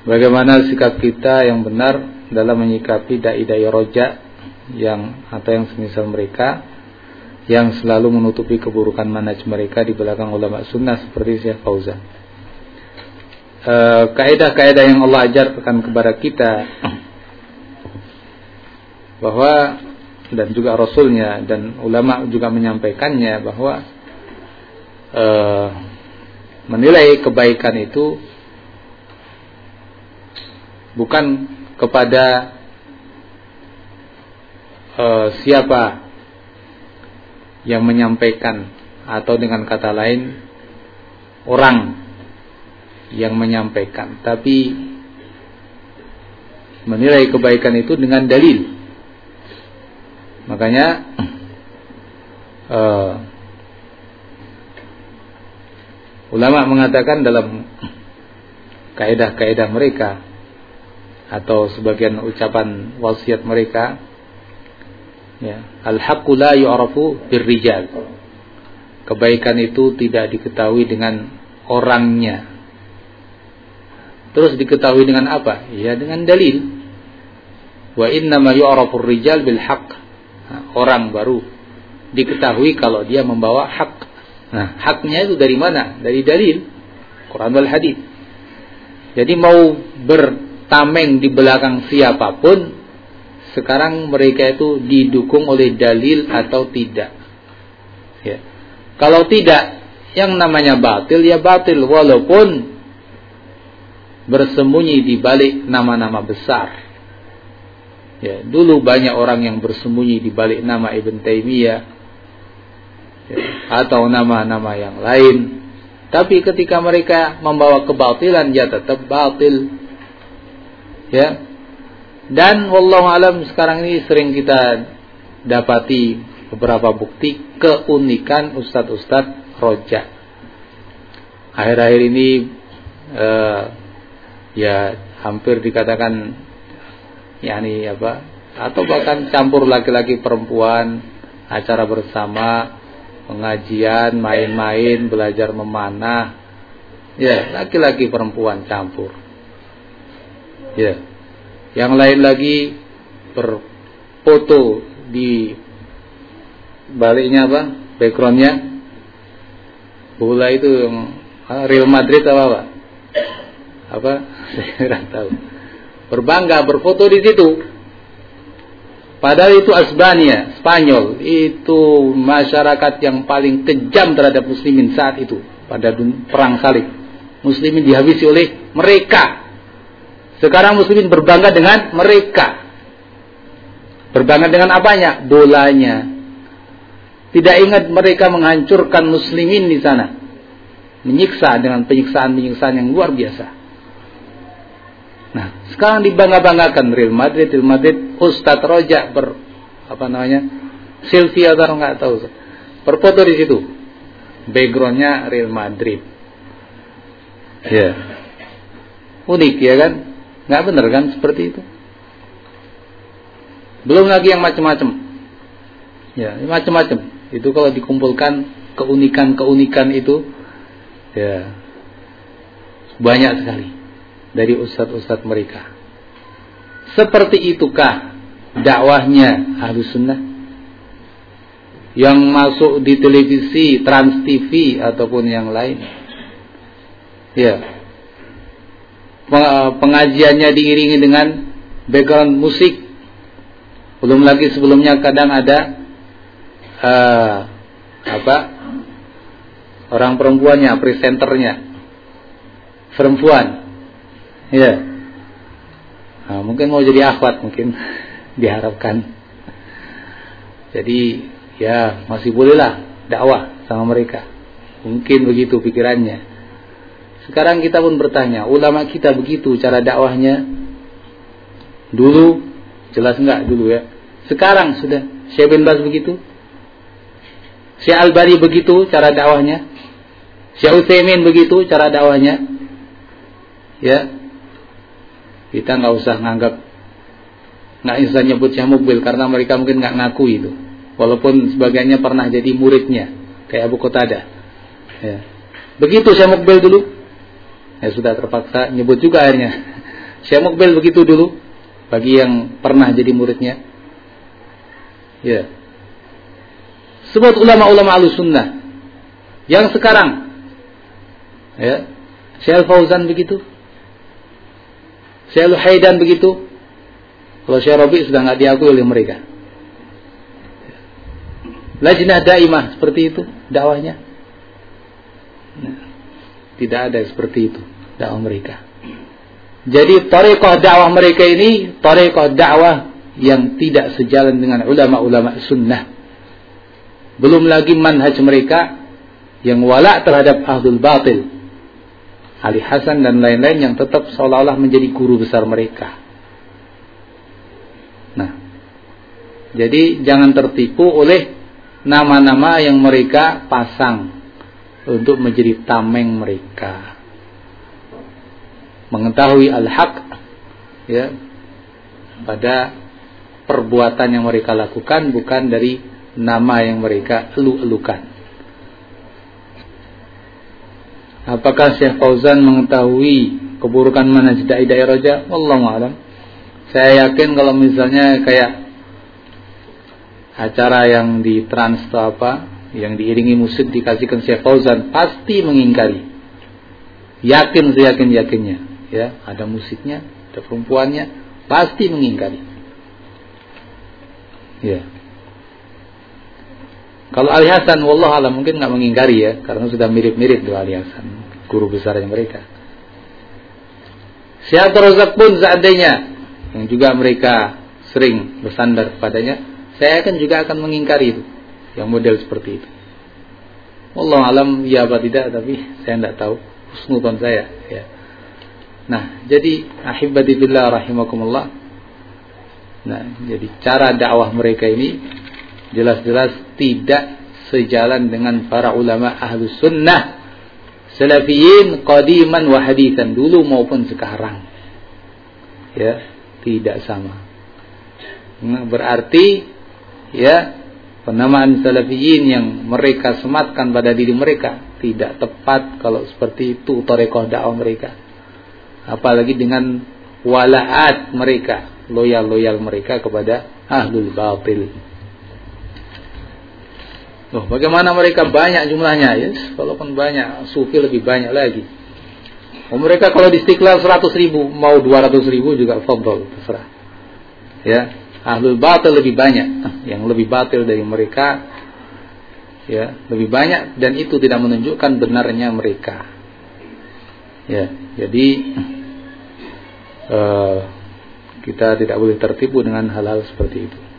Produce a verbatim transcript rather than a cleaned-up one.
bagaimana sikap kita yang benar dalam menyikapi dai-dai roja yang atau yang semisal mereka yang selalu menutupi keburukan manhaj mereka di belakang ulama sunnah seperti Syekh Fauzan. E, kaidah-kaidah yang Allah ajarkan kepada kita bahwa dan juga Rasulnya dan ulama juga menyampaikannya bahwa e, menilai kebaikan itu bukan kepada e, siapa yang menyampaikan, atau dengan kata lain orang yang menyampaikan, tapi menilai kebaikan itu dengan dalil. Makanya uh, ulama mengatakan dalam kaidah-kaidah mereka atau sebagian ucapan wasiat mereka, ya, al-haqqu la yu'rafu birrijal. Kebaikan itu tidak diketahui dengan orangnya. Terus diketahui dengan apa? Ya, dengan dalil. Wa innama yu'rafu ar-rijal bil haqq. Nah, orang baru diketahui kalau dia membawa hak. Nah, haknya itu dari mana? Dari dalil Quran wal hadis. Jadi mau bertameng di belakang siapapun, sekarang mereka itu didukung oleh dalil atau tidak. Ya. Kalau tidak, yang namanya batil ya batil, walaupun bersembunyi di balik nama-nama besar. Ya, dulu banyak orang yang bersembunyi di balik nama Ibn Taimiyah, ya, atau nama-nama yang lain. Tapi ketika mereka membawa kebatilan, ya tetap batil. Ya. Dan wallahu alam sekarang ini sering kita dapati beberapa bukti keunikan ustadz-ustadz roja. Akhir-akhir ini eh, ya hampir dikatakan yakni apa, atau bahkan campur laki-laki perempuan, acara bersama, pengajian, main-main, belajar memanah. Ya, laki-laki perempuan campur. Ya. Yang lain lagi berfoto di baliknya apa? Backgroundnya bola itu yang Real Madrid apa apa? Apa? Saya tidak tahu. Berbangga berfoto di situ. Padahal itu Asbania, Spanyol. Itu masyarakat yang paling kejam terhadap muslimin saat itu pada perang salib. Muslimin dihabisi oleh mereka. Sekarang muslimin berbangga dengan mereka. Berbangga dengan apanya? Bolanya. Tidak ingat mereka menghancurkan muslimin di sana. Menyiksa dengan penyiksaan-penyiksaan yang luar biasa. Nah, sekarang dibangga-banggakan Real Madrid, Real Madrid, Ustadz Roja ber apa namanya? Selfie atau enggak tahu. Berfoto di situ. Backgroundnya Real Madrid. Ya. Yeah. Unik ya kan? Enggak benar kan seperti itu? Belum lagi yang macam-macam. Ya, macam-macam. Itu kalau dikumpulkan keunikan-keunikan itu, ya, banyak sekali dari ustadz-ustadz mereka. Seperti itukah dakwahnya Ahlus Sunnah yang masuk di televisi, Trans T V ataupun yang lain? Ya. Pengajiannya diiringi dengan background musik. Belum lagi sebelumnya kadang ada uh, apa? Orang perempuannya, presenternya perempuan. Ya, nah, mungkin mau jadi akhwat mungkin diharapkan. Jadi ya masih bolehlah dakwah sama mereka. Mungkin begitu pikirannya. Sekarang kita pun bertanya, ulama kita begitu cara dakwahnya? Dulu jelas enggak dulu ya. Sekarang sudah Syekh bin Baz begitu, Syekh Albani begitu cara dakwahnya, Syekh Utsaimin begitu cara dakwahnya. Ya. Kita nggak usah nganggap, nggak usah nyebut Syekh Mukbil karena mereka mungkin nggak ngaku itu. Walaupun sebagiannya pernah jadi muridnya, kayak Abu Qatadah. Ya. Begitu Syekh Mukbil dulu, ya sudah terpaksa nyebut juga akhirnya. Syekh Muqbil begitu dulu bagi yang pernah jadi muridnya. Ya. Sebut ulama-ulama Ahlussunnah yang sekarang, ya, Syekh Al-Fauzan begitu, Syekh Al-Haidan begitu. Kalau Syekh Rabi' sudah nggak diakui oleh mereka. Lajnah Daimah seperti itu dakwahnya. Nah, tidak ada seperti itu dakwah mereka. Jadi thariqah dakwah mereka ini thariqah dakwah yang tidak sejalan dengan ulama-ulama sunnah. Belum lagi manhaj mereka yang wala terhadap ahlul batil, Ali Hasan dan lain-lain yang tetap seolah-olah menjadi guru besar mereka. Nah, jadi jangan tertipu oleh nama-nama yang mereka pasang untuk menjadi tameng mereka. Mengetahui al-haq, ya, pada perbuatan yang mereka lakukan, bukan dari nama yang mereka elu-elukan. Apakah Syekh Fauzan mengetahui keburukan manhaj da'i-da'i raja? Wallahu a'lam. Saya yakin kalau misalnya kayak acara yang di Trans atau apa, yang diiringi musik dikasihkan Syekh Fauzan, pasti mengingkari. Yakin seyakin-yakinnya, ya, ada musiknya, ada perempuannya, pasti mengingkari. Ya. Kalau Ali Hasan, wallahu a'lam, mungkin nggak mengingkari ya, karena sudah mirip-mirip dengan Ali Hasan, guru besarnya mereka. Syekh Razak pun seandainya, yang juga mereka sering bersandar kepadanya, saya akan juga akan mengingkari itu, yang model seperti itu. Wallahu a'lam ya apa tidak, tapi saya tidak tahu husnudzon saya. Ya. Nah, jadi ahibati billah rahimakumullah. Nah, jadi cara dakwah mereka ini jelas-jelas tidak sejalan dengan para ulama ahlus sunnah salafiyin qadiman wa hadithan, dulu maupun sekarang. Ya, tidak sama. Nah, berarti ya penamaan salafiyin yang mereka sematkan pada diri mereka tidak tepat kalau seperti itu thariqah dakwah mereka. Apalagi dengan walaat mereka, loyal-loyal mereka kepada ahlul batil. Loh, bagaimana mereka banyak jumlahnya? Yes, walaupun banyak, sufi lebih banyak lagi. Oh, mereka kalau di Istiqlal seratus ribu, mau dua ratus ribu juga fadhol, terserah. Ya, ahlul batil lebih banyak, yang lebih batil dari mereka, ya, lebih banyak, dan itu tidak menunjukkan benarnya mereka. Ya, jadi uh, kita tidak boleh tertipu dengan hal-hal seperti itu.